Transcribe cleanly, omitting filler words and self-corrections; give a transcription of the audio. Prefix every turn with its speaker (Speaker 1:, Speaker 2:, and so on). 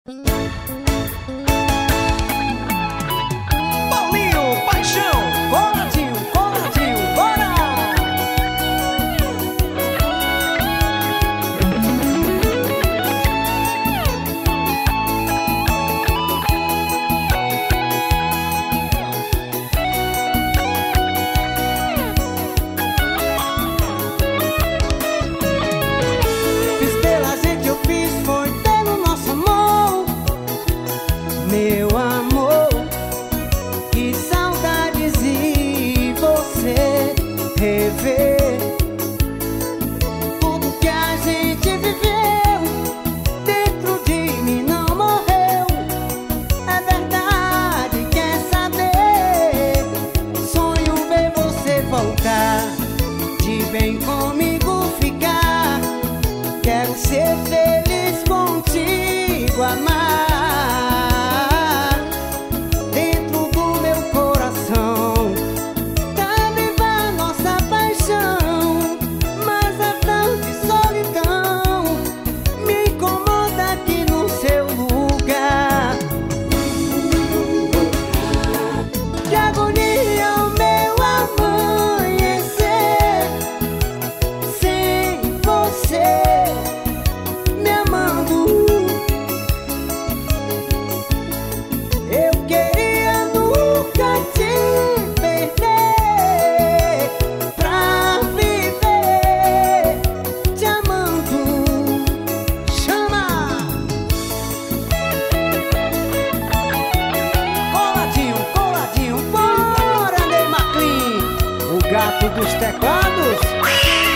Speaker 1: Paulinho, paixão, coladinho, coladinho, bora! Fiz pela gente, eu fiz, foi pelo nosso amor. Meu amor, que saudades de você rever tudo que a gente viveu dentro de mim não morreu. É verdade, quer saber? Sonho ver você voltar, de bem comigo ficar. Quero ser feliz contigo, amar. Dentro do meu coração tá viva a nossa paixão, mas a tarde solidão me incomoda aqui no seu lugar. Que agonia o meu amanhecer sem você me amando. Eu queria nunca te perder, pra viver te amando. Chama! Coladinho, coladinho, bora, Ney McLean, o gato dos teclados.